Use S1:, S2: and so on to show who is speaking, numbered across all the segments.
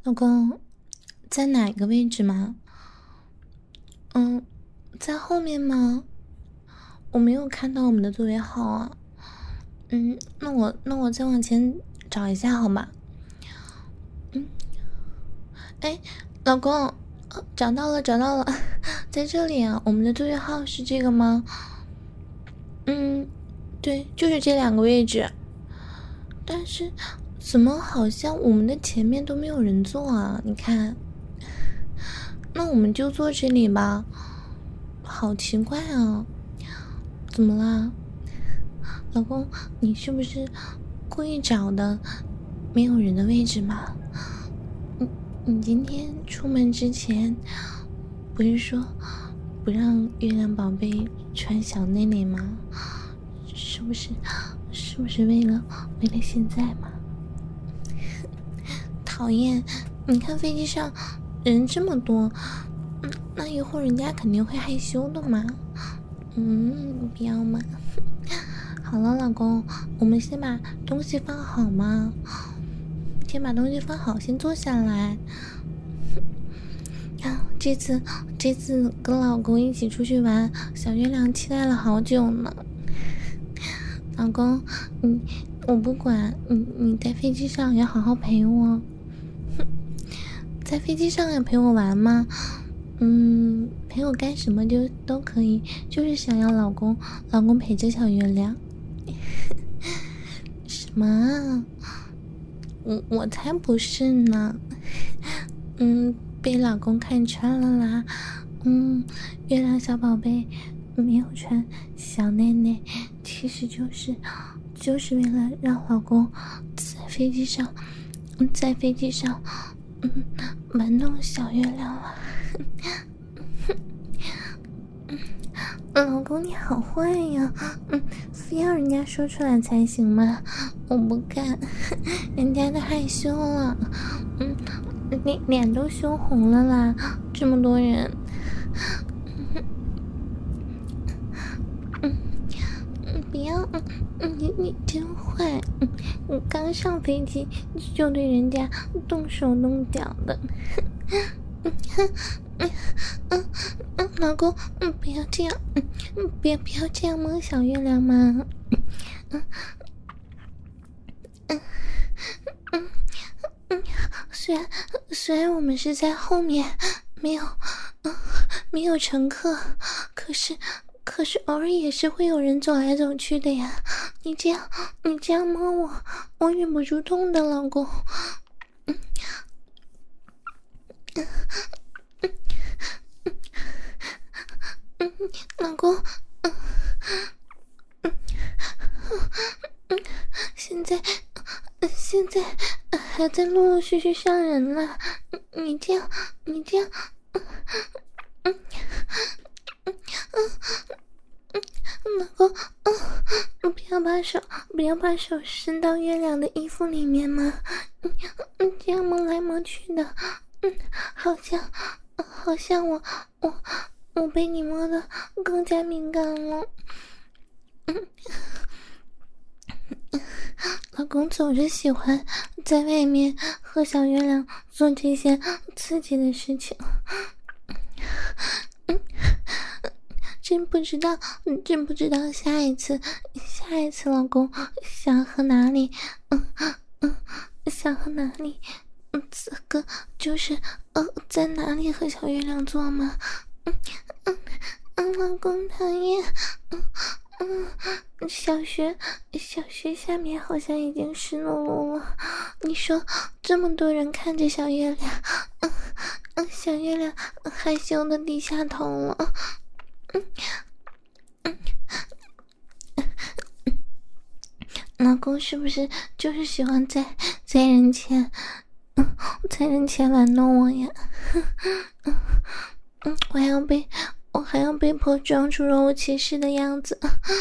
S1: 老公，在哪个位置吗？在后面吗？我没有看到我们的座位号啊。那我再往前找一下好吗？哎，老公，找到了，在这里啊。我们的座位号是这个吗？对，就是这两个位置。但是怎么好像我们的前面都没有人坐啊？你看，那我们就坐这里吧。好奇怪啊，怎么啦？老公，你是不是故意找的没有人的位置吗？你今天出门之前不是说不让月亮宝贝穿小内内吗？是不是为了现在嘛？讨厌！你看飞机上人这么多，那一会儿人家肯定会害羞的嘛。不要嘛。好了，老公，我们先把东西放好吗？先把东西放好，先坐下来。这次跟老公一起出去玩，小月亮期待了好久呢。老公，我不管，你在飞机上要好好陪我。在飞机上要陪我玩吗？陪我干什么都可以，就是想要老公陪着小月亮。什么啊？我才不是呢。被老公看穿了啦。月亮小宝贝没有穿小内内，其实就是为了让老公在飞机上玩弄小月亮了。老公你好坏呀，非要人家说出来才行吗？我不干，人家都害羞了，脸都羞红了啦，这么多人。不要，你真坏，我刚上飞机就对人家动手动脚的。老公，不要这样，不要这样摸小月亮嘛。虽然我们是在后面，没有乘客，可是偶尔也是会有人走来走去的呀。你这样摸我忍不住痛的，老公。老公，现在还在陆陆续续上人了，你这样，老公，不要把手伸到月亮的衣服里面吗？这样摸来摸去的，好像我被你摸的更加敏感了。老公总是喜欢在外面和小月亮做这些刺激的事情。真不知道下一次老公想和哪里此刻就是在哪里和小月亮做吗？老公讨厌。小学下面好像已经湿漉漉了。你说这么多人看着小月亮，小月亮害羞的低下头了。老公是不是就是喜欢在人前玩弄我呀？我还要被迫装出若无其事的样子。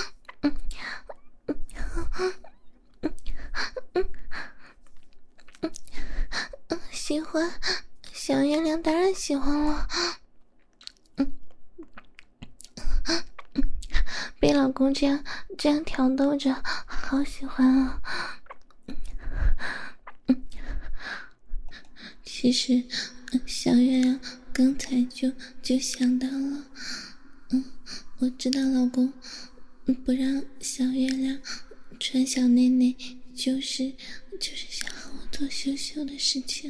S1: 喜欢小月亮当然喜欢了。被老公这样挑逗着，好喜欢啊！ 其实，小月亮刚才就想到了，我知道老公不让小月亮穿小内内，就是想和我做羞羞的事情。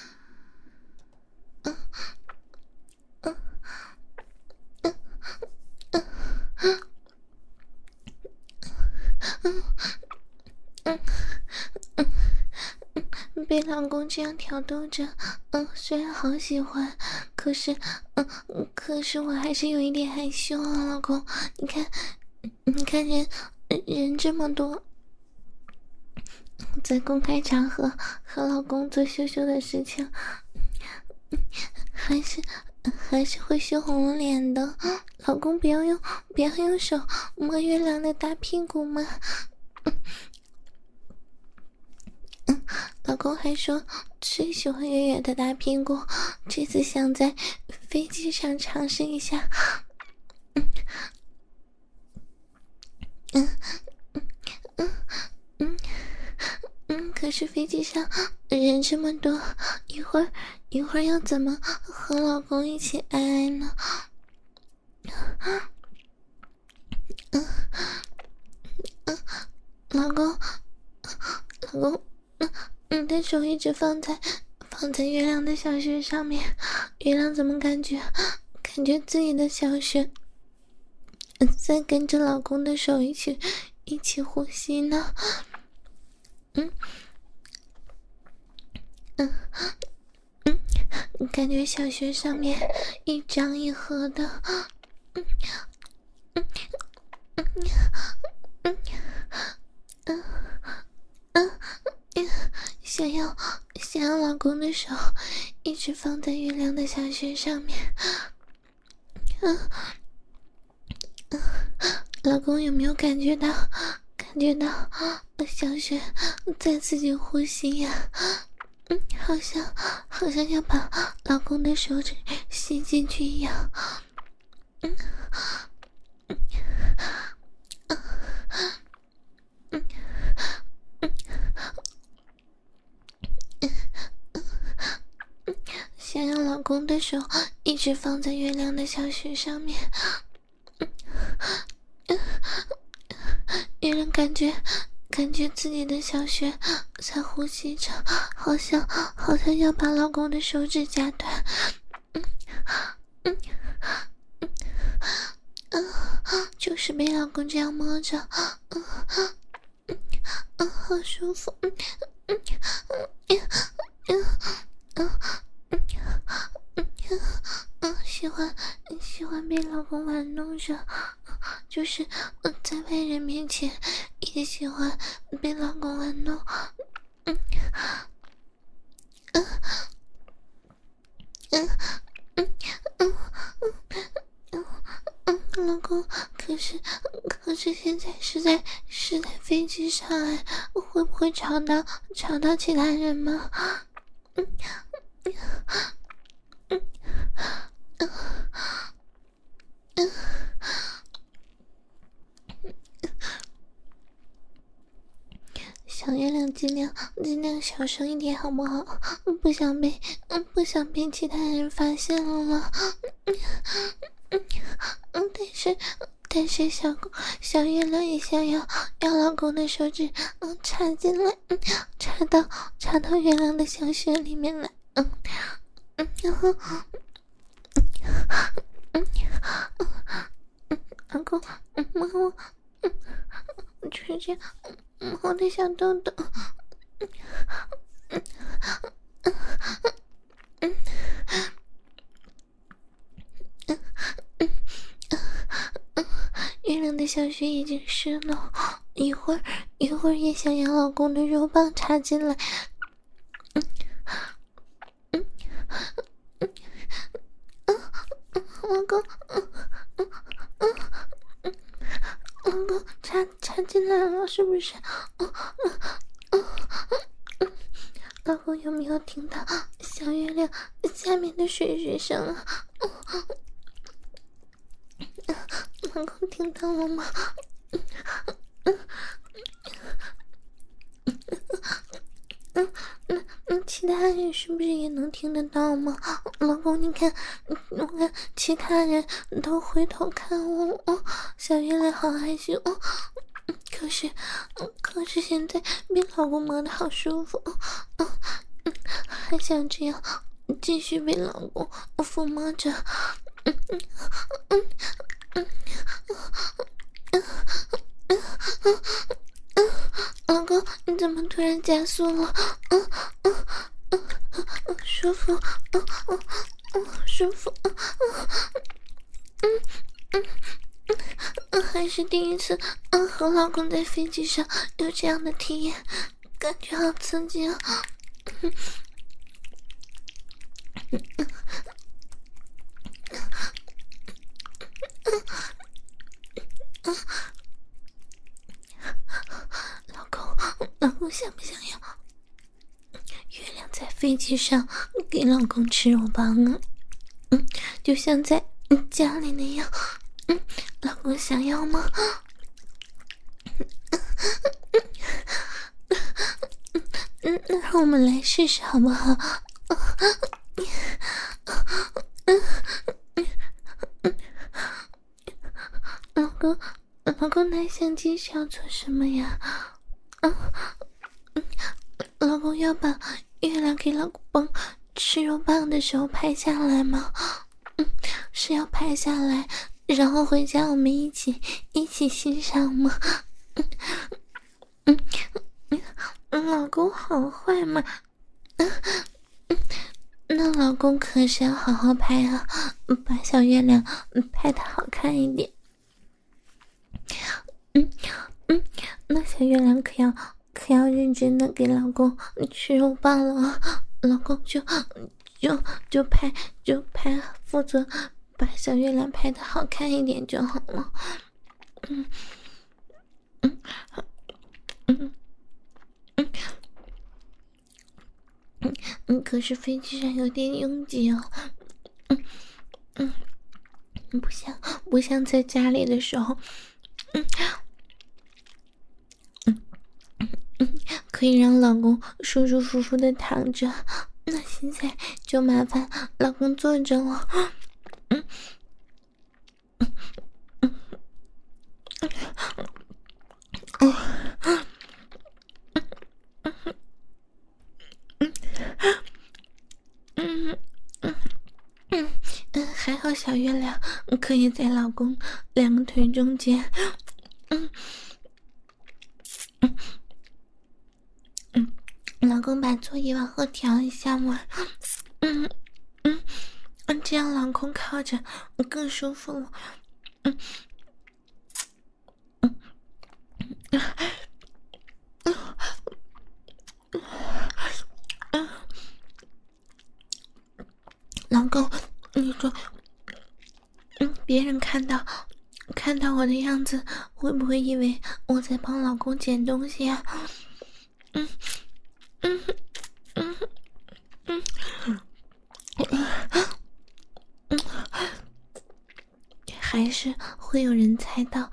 S1: 被老公这样挑逗着，虽然好喜欢，可是我还是有一点害羞啊，老公，你看人这么多，在公开场合和老公做羞羞的事情，还是会羞红了脸的。老公不要用手摸月亮的大屁股吗？老公还说最喜欢月月的大屁股，这次想在飞机上尝试一下。可是飞机上人这么多，一会儿要怎么和老公一起爱呢？老公，你的手一直放在月亮的小穴上面，月亮怎么感觉自己的小穴在跟着老公的手一起呼吸呢？感觉小穴上面一张一合的，想要老公的手一直放在月亮的小穴上面。老公有没有感觉到小穴在自己呼吸呀？好像要把老公的手指吸进去一样。想要老公的手一直放在月亮的小穴上面。月亮感觉自己的小穴在呼吸着，好像要把老公的手指夹断。就是被老公这样摸着，好舒服。喜欢被老公玩弄着，就是在外人面前也喜欢被老公玩弄。老公，可是现在是在飞机上哎，会不会吵到其他人吗？小月亮尽量小声一点好不好？不想被其他人发现了。但是小月亮也想要老公的手指插进来，插到月亮的小穴里面来。老公摸我，就是这样我的小豆豆。月亮的小穴已经湿了，一会儿也想要老公的肉棒插进来。老公，老公插进来了，是不是？老公有没有听到小月亮下面的水声啊？老公听到了吗？ 其他人是不是也能听得到吗？老公，你看，我看其他人都回头看我，小月亮好害羞，可是现在被老公摸得好舒服，还想这样继续被老公抚摸着，老公，你怎么突然加速了？舒服，舒服，还是第一次，和老公在飞机上有这样的体验，感觉好刺激啊！老公想不想要月亮在飞机上给老公吃肉棒啊？就像在家里那样，老公想要吗？那让我们来试试好不好？老公拿相机是要做什么呀？老公要把月亮给老公吃肉棒的时候拍下来吗？是要拍下来，然后回家我们一起欣赏吗？老公好坏嘛，那老公可是要好好拍啊，把小月亮拍得好看一点。那小月亮可要认真的给老公吃肉棒了啊！老公就拍，负责把小月亮拍得好看一点就好了。可是飞机上有点拥挤哦。不像在家里的时候，可以让老公舒舒服服的躺着，那现在就麻烦老公坐着了。还好小月亮可以在老公两个腿中间。老公把座椅往后调一下嘛，这样老公靠着更舒服了。老公，你说，别人看到我的样子，会不会以为我在帮老公捡东西啊？还是会有人猜到，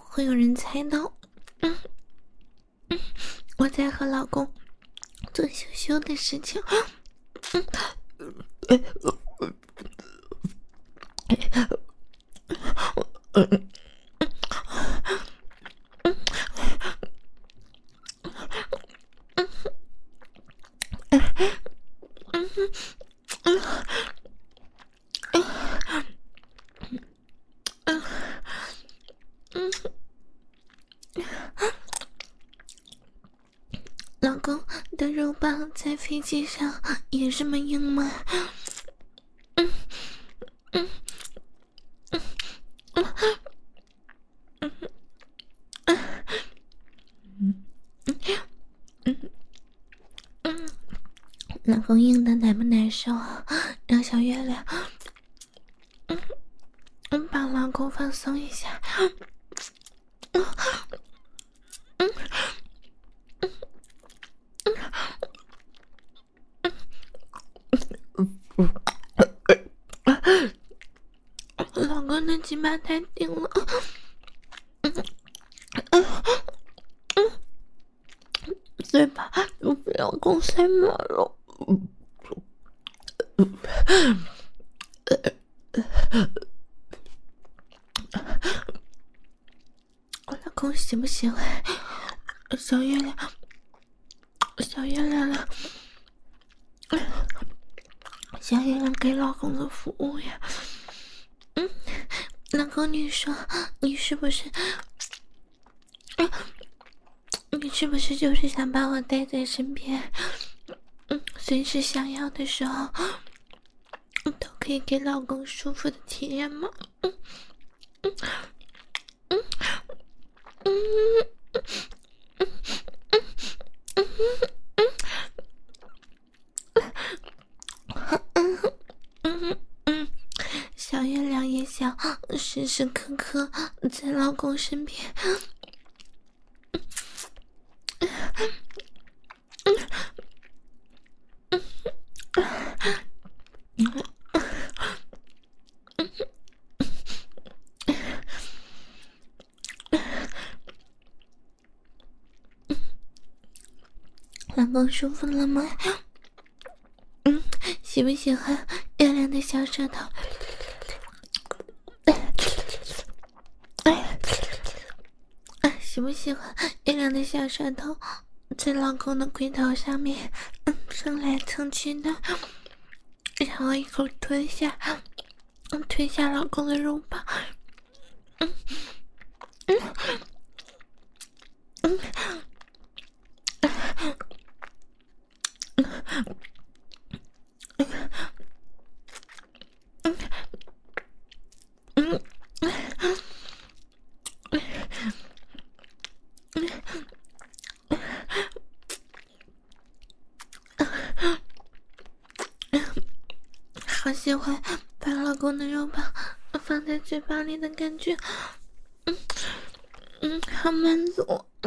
S1: 我在和老公做羞羞的事情。老公的肉棒在飞机上也这么硬吗？老公硬的难不难受啊？让小月亮帮老公放松一下。老公的鸡巴太顶了，嘴巴都被老公塞满了。 我老公喜不喜欢小月亮？小月亮了，小月亮给老公的服务呀。老公，你说你是不是？你是不是就是想把我带在身边？随时想要的时候，都可以给老公舒服的体验吗？小月亮也想时时刻刻在老公身边。老公舒服了吗？喜不喜欢月亮的小舌头？喜不喜欢月亮的小舌头在老公的龟头上面蹭来蹭去的，然后一口吞下老公的肉棒。好喜欢把老公的肉棒放在嘴巴里的感觉，好满足。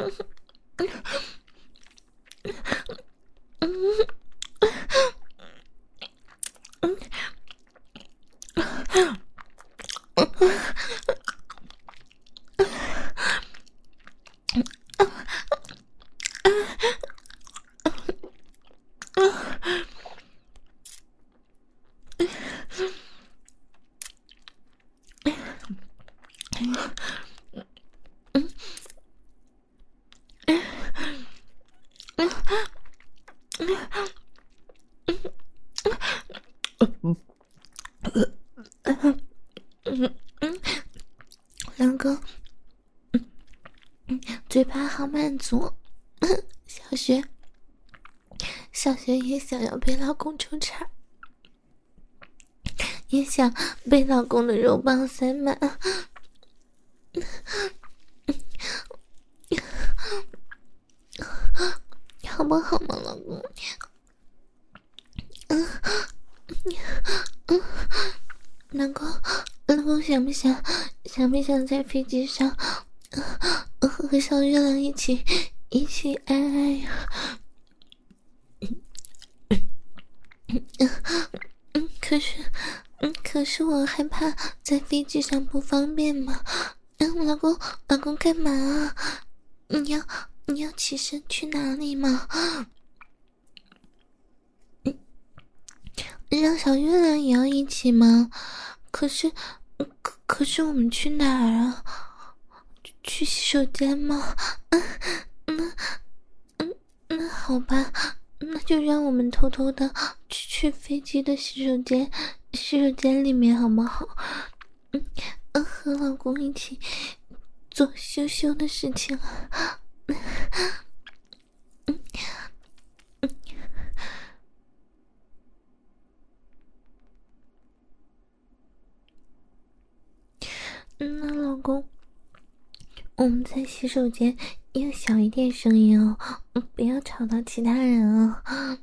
S1: 老公，嘴巴好满足。小学也想要被老公抽插，也想被老公的肉棒塞满。好不好嘛，老公？老公想不想在飞机上和小月亮一起爱爱呀？可是我害怕在飞机上不方便嘛。老公干嘛啊？你要起身去哪里吗？让小月亮也要一起吗？可是我们去哪儿啊？去洗手间吗？那好吧，那就让我们偷偷的去飞机的洗手间里面好不好？和老公一起做羞羞的事情。那老公，我们在洗手间要小一点声音哦，不要吵到其他人哦。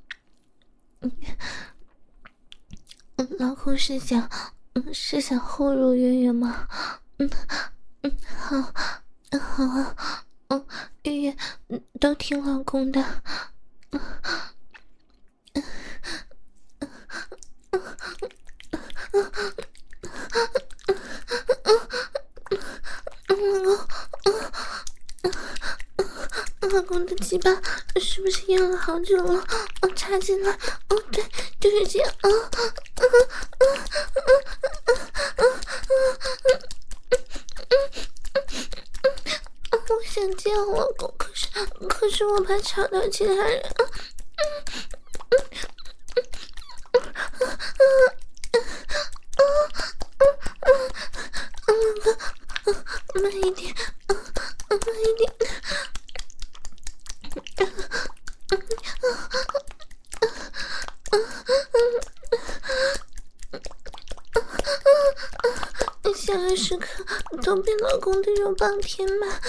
S1: 老公是想后入月月吗？好啊，月月都听老公的。老公的鸡巴是不是是咽了好久了，插进来，对，就是这样，我想见我老公，可是我怕吵到其他人。慢一点，慢一点。下个时刻都被老公的肉棒填满。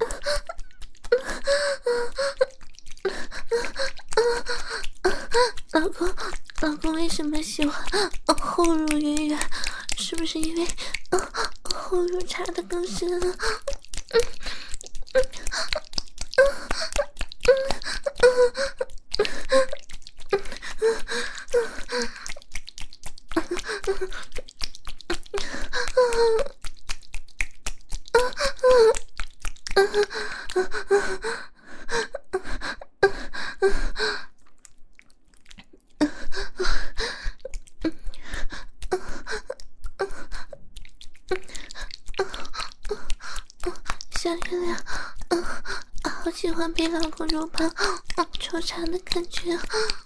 S1: 老公为什么喜欢后乳圆圆？是不是因为后乳插的更深了？小月亮，好喜欢被老公揉棒抽插的感觉。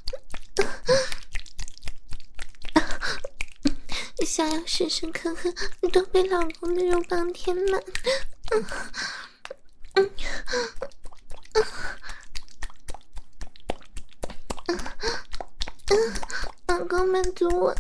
S1: 想要时时刻刻都被老公的肉棒填满。老公满足我。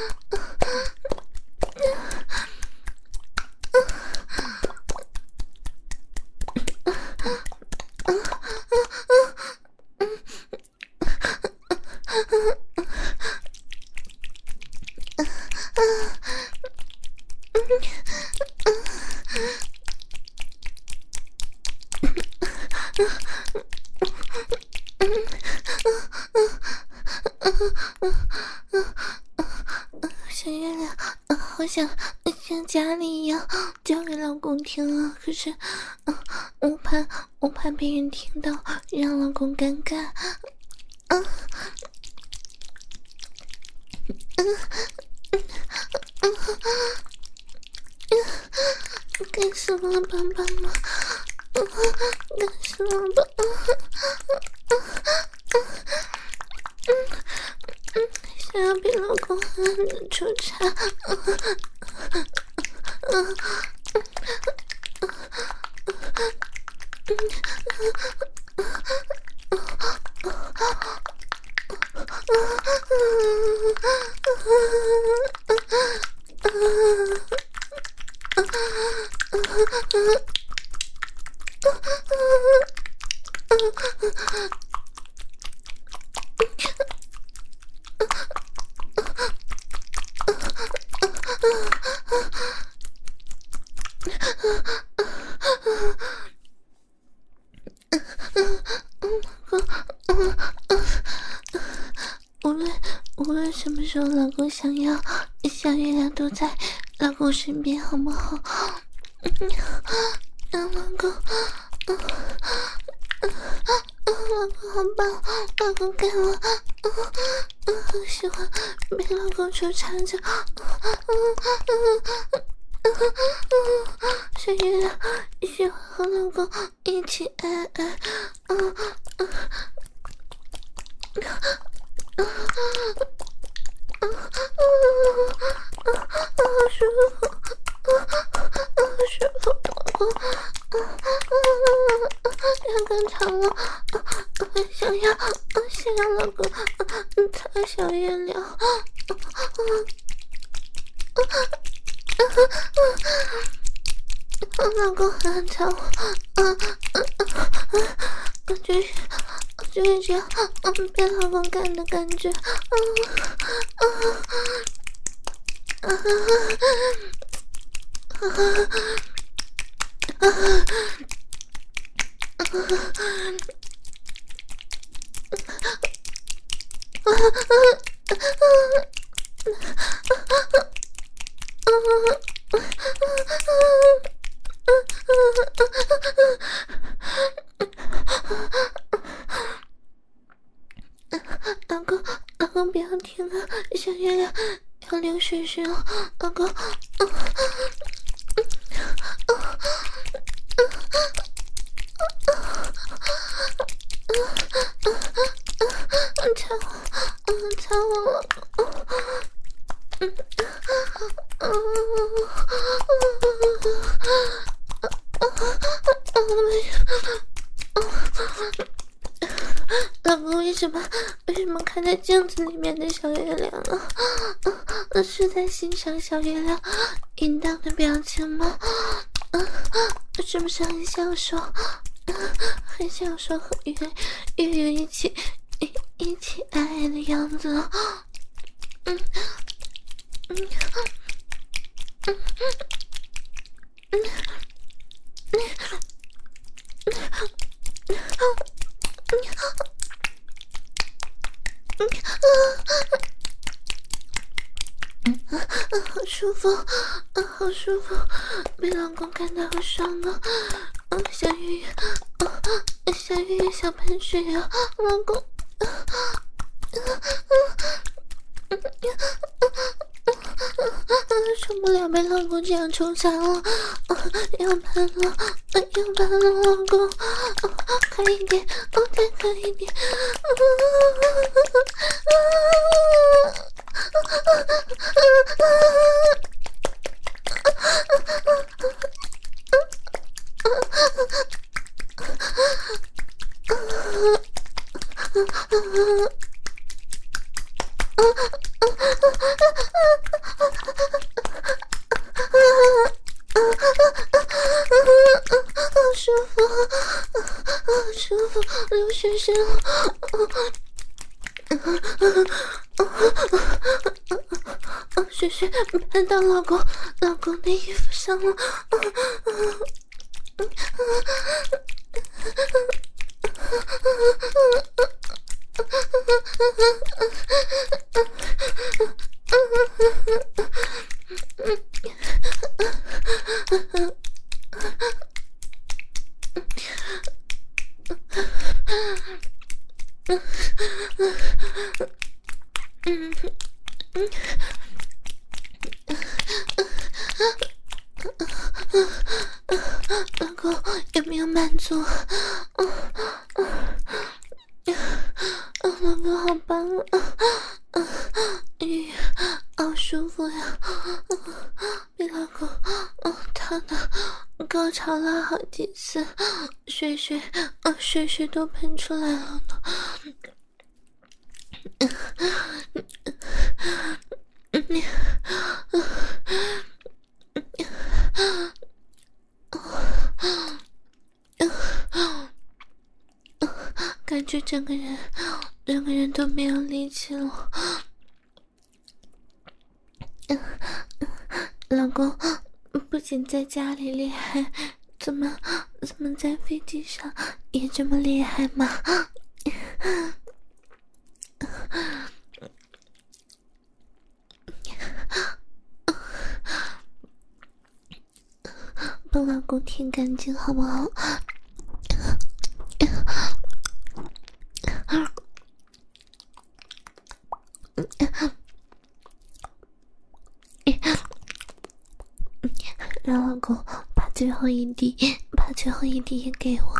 S1: 小月亮，好想像家里一样叫给老公听啊！可是，我怕别人听到，让老公尴尬。干什么了，棒棒吗？干什么吧？想要被老公狠狠的抽插。无论什么时候老公想要，小月亮都在老公身边，好不好？让老公，老公好棒，老公干我，好喜欢被老公抽插着。小月亮喜欢和老公一起爱爱。舒服，舒服，要更长了，想要老公擦小月亮，老公很长，就是这样，被老公干的感觉， 公不要停啊，小月亮要流水水了，老公，操我老公，老公为什么看在镜子里面的小月亮啊？是在欣赏小月亮淫荡的表情吗？是不是很享受？很享受和月月一起爱的样子？好舒服，好舒服，被老公干得好爽啊！小月月，小月月，小喷水啊，老公，受不了被老公这样抽插了，要喷了，老公，快一点，再快一点，舒服，舒服，流水声了。水水喷到老公的衣服上了。老公有没有满足？老公好棒啊！好舒服呀！被老公烫的高潮了好几次，水水都喷出来了呢。感觉整个人都没有力气了。老公不仅在家里厉害，怎么在飞机上也这么厉害吗？帮老公舔干净好不好？让老公把最后一滴也给我。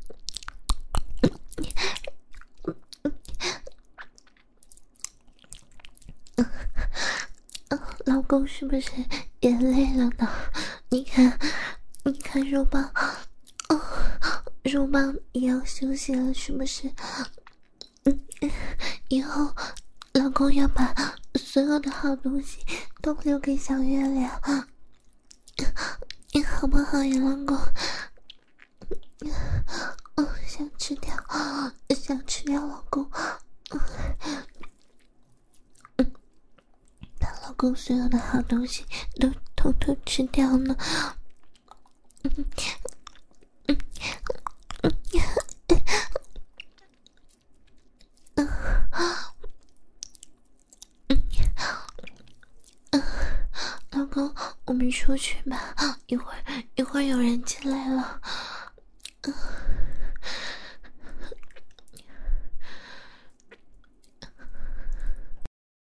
S1: 老公是不是也累了呢？你看肉棒，肉棒也要休息了，是不是？以后老公要把所有的好东西都留给小月亮，你好不好呀，老公？想吃掉老公，把老公所有的好东西都偷偷吃掉呢。老公，我们出去吧，一会儿有人进来了。